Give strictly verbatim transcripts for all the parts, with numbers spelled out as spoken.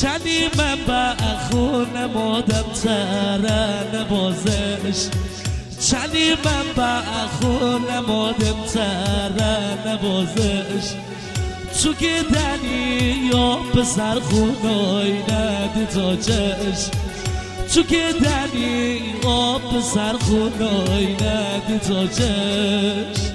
چنی من با خون مادم تره نبازش چنی من با خون مادم تره نبازش تو که دنی یا پسر خونای ندی تاجش تو که دنی یا پسر خونای ندی تاجش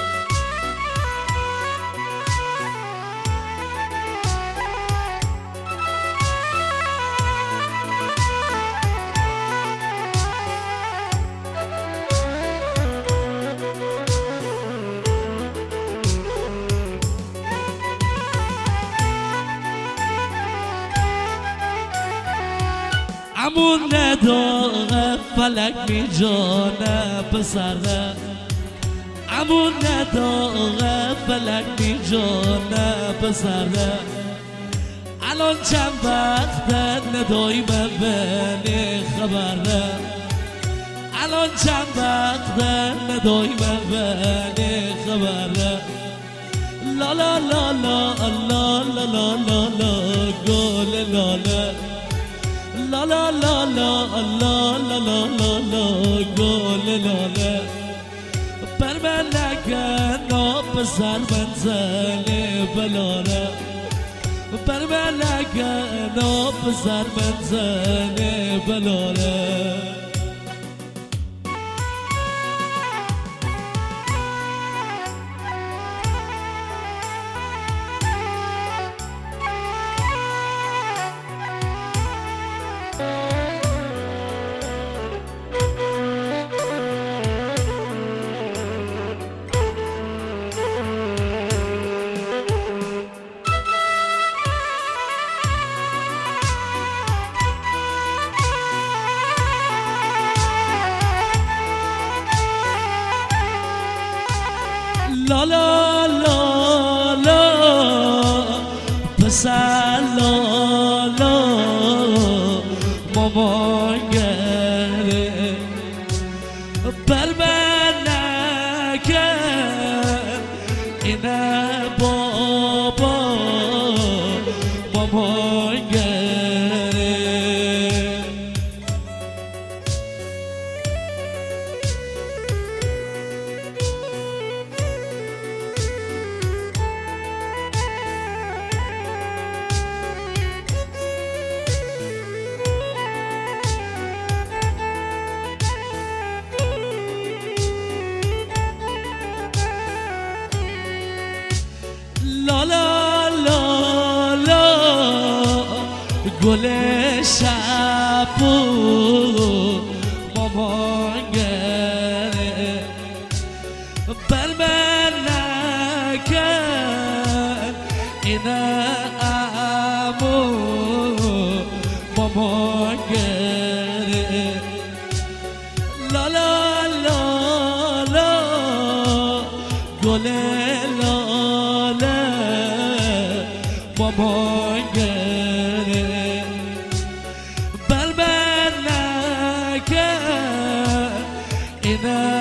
امون نداغه فلک می جانه پسره امون نداغه فلک می جانه پسره الان چند وقته ندایی من بینی خبره الان چند وقته ندایی من بینی خبره لا لا لا لا لا لا لا لا لا گل لاله لا لا لا لا لا لا لا لا لا گل لاله بر من نگه پسر منزل بلاره بر من نگه پسر منزل بلاره لا لا لا لا پسر لا لا مامان گره بر من نکن اینه بابا مامان گره لا لا لا لا گل شبو مامان گره بر من نکن اینه امو مامان گره لا لا لا لا گل مامان گره بر من نکن اینه